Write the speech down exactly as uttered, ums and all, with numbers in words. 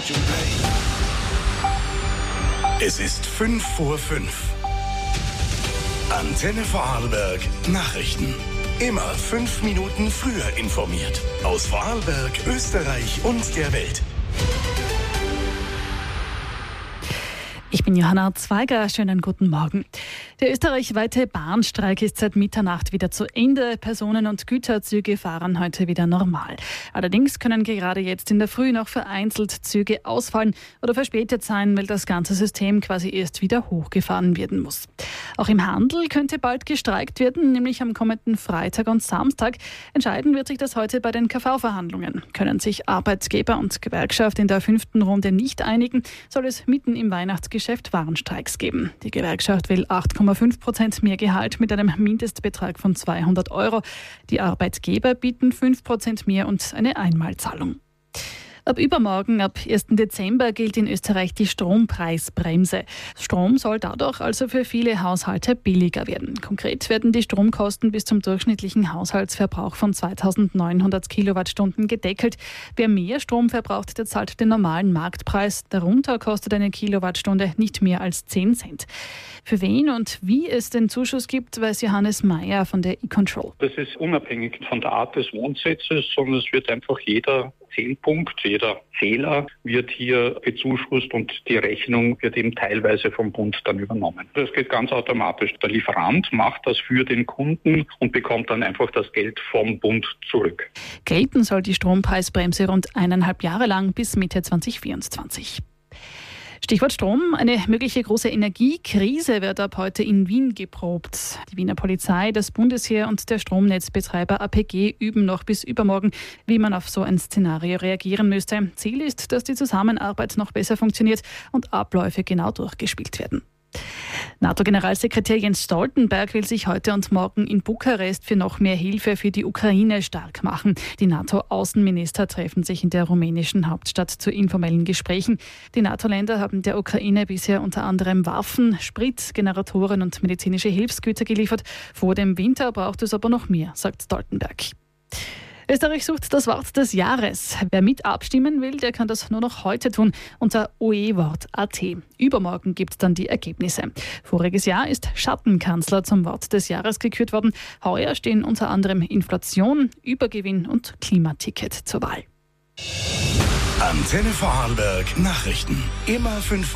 Es ist fünf vor fünf. Antenne Vorarlberg Nachrichten. Immer fünf Minuten früher informiert. Aus Vorarlberg, Österreich und der Welt. Ich bin Johanna Zweiger, schönen guten Morgen. Der österreichweite Bahnstreik ist seit Mitternacht wieder zu Ende. Personen- und Güterzüge fahren heute wieder normal. Allerdings können gerade jetzt in der Früh noch vereinzelt Züge ausfallen oder verspätet sein, weil das ganze System quasi erst wieder hochgefahren werden muss. Auch im Handel könnte bald gestreikt werden, nämlich am kommenden Freitag und Samstag. Entscheiden wird sich das heute bei den K V-Verhandlungen. Können sich Arbeitgeber und Gewerkschaft in der fünften Runde nicht einigen, soll es mitten im Weihnachtsgeschäft Warnstreiks geben. Die Gewerkschaft will acht Komma fünf Prozent mehr Gehalt mit einem Mindestbetrag von zweihundert Euro. Die Arbeitgeber bieten fünf Prozent mehr und eine Einmalzahlung. Ab übermorgen, ab ersten Dezember, gilt in Österreich die Strompreisbremse. Strom soll dadurch also für viele Haushalte billiger werden. Konkret werden die Stromkosten bis zum durchschnittlichen Haushaltsverbrauch von zweitausendneunhundert Kilowattstunden gedeckelt. Wer mehr Strom verbraucht, der zahlt den normalen Marktpreis. Darunter kostet eine Kilowattstunde nicht mehr als zehn Cent. Für wen und wie es den Zuschuss gibt, weiß Johannes Mayer von der E-Control. Das ist unabhängig von der Art des Wohnsitzes, sondern es wird einfach jeder Zählpunkt, jeder Zähler wird hier bezuschusst und die Rechnung wird eben teilweise vom Bund dann übernommen. Das geht ganz automatisch. Der Lieferant macht das für den Kunden und bekommt dann einfach das Geld vom Bund zurück. Gelten soll die Strompreisbremse rund eineinhalb Jahre lang bis Mitte zwanzig vierundzwanzig. Stichwort Strom. Eine mögliche große Energiekrise wird ab heute in Wien geprobt. Die Wiener Polizei, das Bundesheer und der Stromnetzbetreiber A P G üben noch bis übermorgen, wie man auf so ein Szenario reagieren müsste. Ziel ist, dass die Zusammenarbeit noch besser funktioniert und Abläufe genau durchgespielt werden. NATO-Generalsekretär Jens Stoltenberg will sich heute und morgen in Bukarest für noch mehr Hilfe für die Ukraine stark machen. Die NATO-Außenminister treffen sich in der rumänischen Hauptstadt zu informellen Gesprächen. Die NATO-Länder haben der Ukraine bisher unter anderem Waffen, Sprit, Generatoren und medizinische Hilfsgüter geliefert. Vor dem Winter braucht es aber noch mehr, sagt Stoltenberg. Österreich sucht das Wort des Jahres. Wer mit abstimmen will, der kann das nur noch heute tun unter oewort punkt at. Übermorgen gibt es dann die Ergebnisse. Voriges Jahr ist Schattenkanzler zum Wort des Jahres gekürt worden. Heuer stehen unter anderem Inflation, Übergewinn und Klimaticket zur Wahl. Antenne Vorarlberg Nachrichten. Immer fünf